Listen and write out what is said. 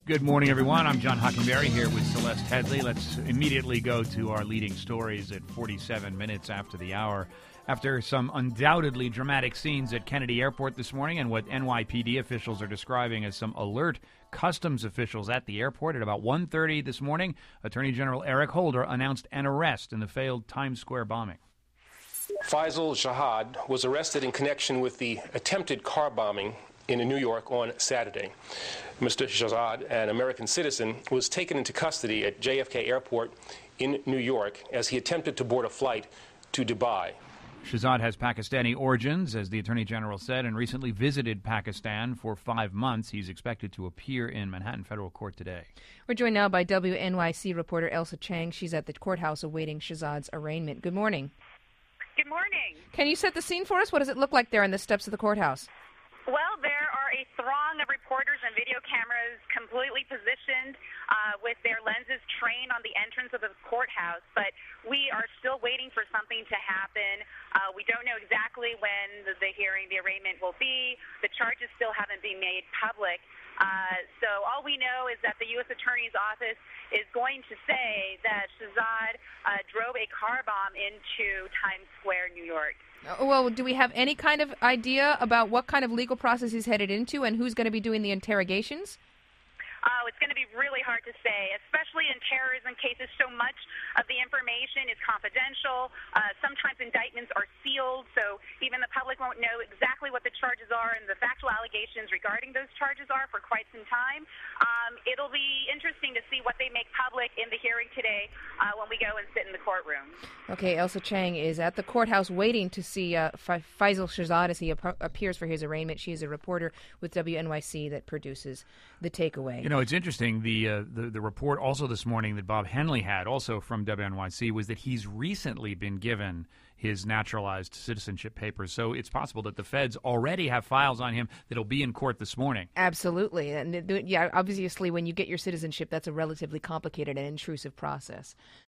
Good morning, everyone. I'm John Hockenberry here with Celeste Headley. Let's immediately go to our leading stories at 47 minutes after the hour. After some undoubtedly dramatic scenes at Kennedy Airport this morning and what NYPD officials are describing as some alert customs officials at the airport at about 1:30 this morning, Attorney General Eric Holder announced an arrest in the failed Times Square bombing. Faisal Shahad was arrested in connection with the attempted car bombing in New York on Saturday. Mr. Shahad, an American citizen, was taken into custody at JFK Airport in New York as he attempted to board a flight to Dubai. Shahzad has Pakistani origins, as the Attorney General said, and recently visited Pakistan for 5 months. He's expected to appear in Manhattan federal court today. We're joined now by WNYC reporter Elsa Chang. She's at the courthouse awaiting Shahzad's arraignment. Good morning. Good morning. Can you set the scene for us? What does it look like there in the steps of the courthouse? Well, there are a throng of reporters and video cameras completely positioned with their lenses trained on the entrance of the courthouse, but we are still waiting for something to happen. We don't know exactly when the hearing, the arraignment will be. The charges still haven't been made public. So all we know is that the U.S. Attorney's Office is going to say that Shahzad drove a car bomb into Times Square, New York. Well, do we have any kind of idea about what kind of legal process he's headed into and who's going to be doing the interrogations? It's going to be really hard to say, especially in terrorism cases. So much of the information is confidential. Sometimes indictments are sealed, so even the public won't know exactly what the charges are and the factual allegations regarding those charges are for quite some time. It'll be interesting to see what they make public in the hearing today when we go and sit in the courtroom. Okay, Elsa Chang is at the courthouse waiting to see Faisal Shahzad as he appears for his arraignment. She is a reporter with WNYC that produces The Takeaway. You know, it's interesting. The report also this morning that Bob Henley had, also from WNYC, was that he's recently been given his naturalized citizenship papers. So it's possible that the feds already have files on him that'll be in court this morning. Absolutely. And yeah, obviously when you get your citizenship, that's a relatively complicated and intrusive process.